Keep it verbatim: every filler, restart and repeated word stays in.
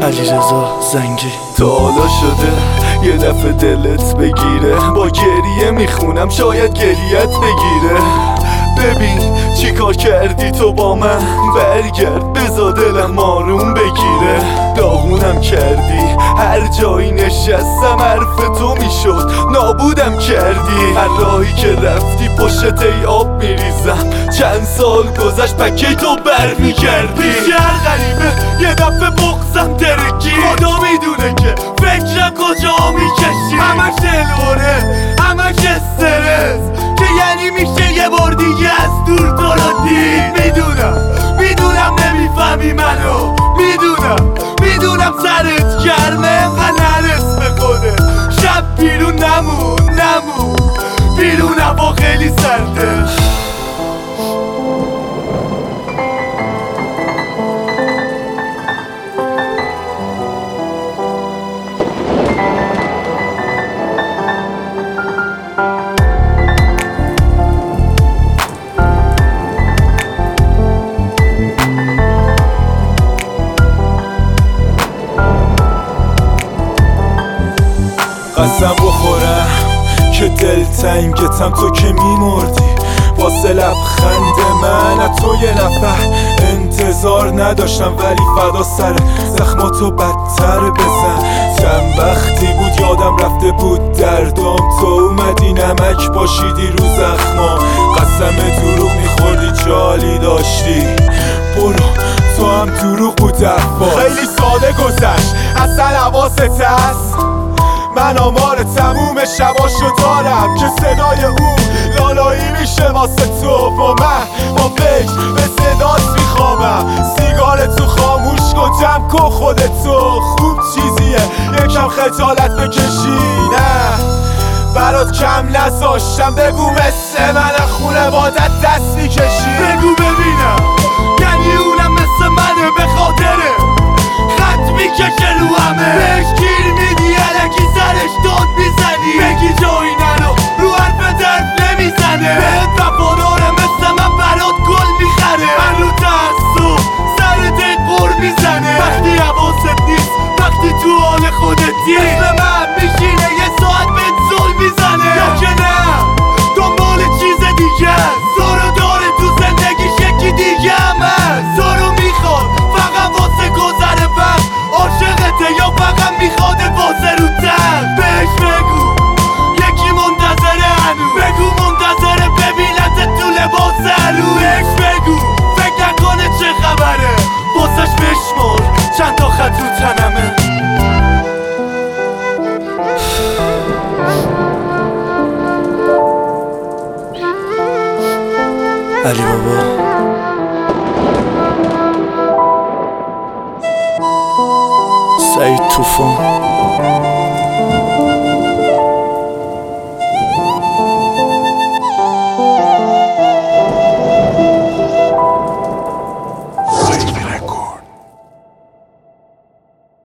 علیرضا زنگی. تا حالا شده یه دفعه دلت بگیره، با گریه میخونم شاید گریت بگیره. ببین چی کار کردی تو با من، برگرد بزا دلم آروم بگیره. داغونم کردی هر جایی نشستم حرف تو میشد، نابودم کردی. هر راهی که رفتی پشت ای آب میریزم، چند سال گذشت پکه تو بر میگردی. هر غریبه یه دفعه بغزم ترکی، خدا میدونه که فکرم کجا میکشی. همش دلوره همش استرس، که یعنی میشه یه بار دیگه از دور تو رو دید. میدونم میدونم نمیفهمی منو، میدونم میدونم سرت گرمه انقدر نرس به خودت. شب بیرون نمون نمون بیرون هوا خیلی سرده. قسم بخورم که دلتنگتم تو که میمردی، واسه لبخند من از تو یه نفر انتظار نداشتم، ولی فدا سر زخماتو بدتر بزن. چند وقتی بود یادم رفته بود دردام، تو اومدی نمک پاشیدی رو زخما. قسم دروغ میخوردی جالی داشتی، برو تو هم دروغ بود حرفات. خیلی ساده گذشت اصلا حواست هست، من آمار تموم شباشو دارم که صدای اون لالایی میشه واسه تو. و من با فکر به صدات میخوابم، سیگار تو خاموش کن جمع کن خودتو. خوب چیزیه یکم خجالت بکشی، نه برات کم نذاشتم. بگو مثل من خونه بادت دست میکشی، بگو ببینم یعنی اونم مثل منه به خاطره خط میکشه رو همه. بهش گیر میدی الکی سرش داد میزنی، بگی جایی نرو رو حرف درد نمیزنه. بهت وفاداره مثل من برات گل میخره، من رو تعصب سر دل قر میزنه. وقتی حواست نیست وقتی تو حال خودتی، مثل من میشینه یه ساعت بهت زل میزنه. یا که نه دنبال چیز دیگه زارو داره تو زندگیش یکی دیگه هم هست. زارو میخواد فقط واسه گذر وقت عاشقته، یا فقط میخواد واسه رو تن. بهش بگو یکی منتظره هنوز، بگو منتظره ببینت تو لباس هلو. بهش بگو فکر نکنه چه خبره، واسش بشمر چند تا خط رو تنمه. علی بابا سعید طوفان.